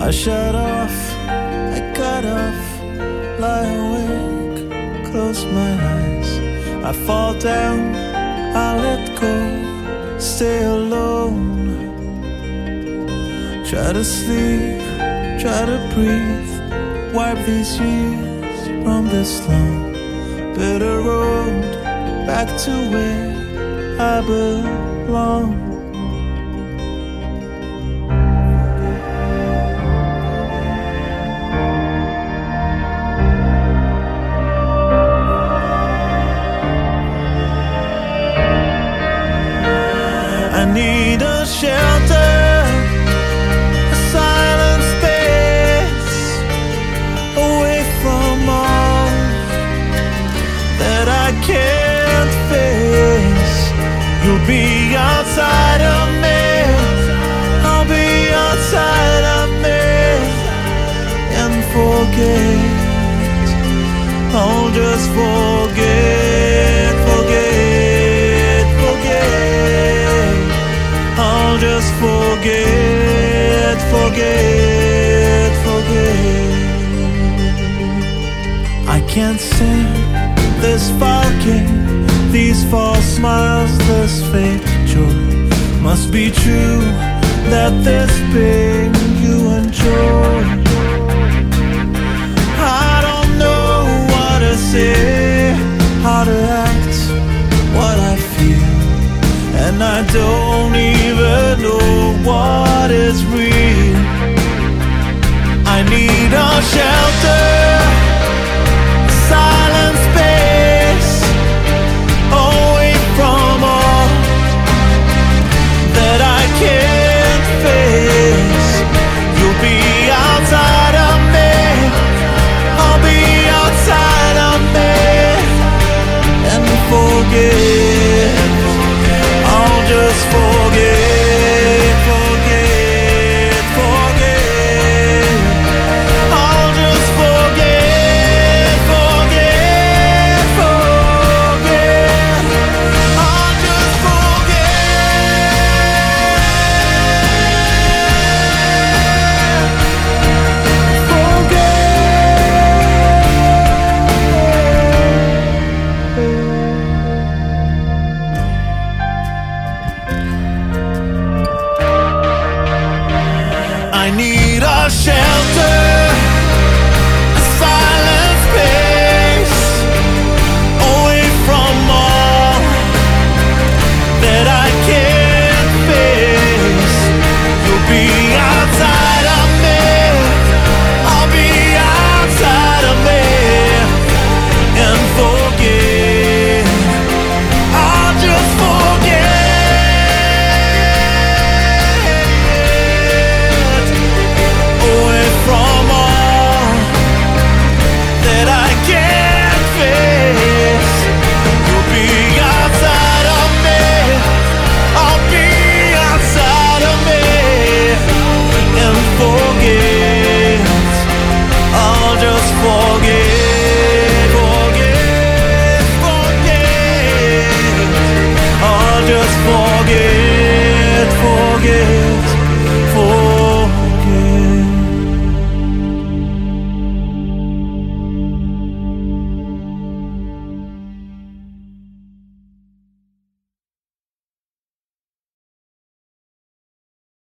I shut off, I cut off, lie awake, close my eyes. I fall down, I let go, stay alone. Try to sleep, try to breathe, wipe these years from this long bitter road back to where I belong. I need a shelter, a silent space, away from all that I can't face. You'll be outside of me, I'll be outside of me, and forget, I'll just forget, forget, forget. I'll just forget, forget, forget. I can't stand this foul game, these false smiles, this fake joy. Must be true that this pain you enjoy.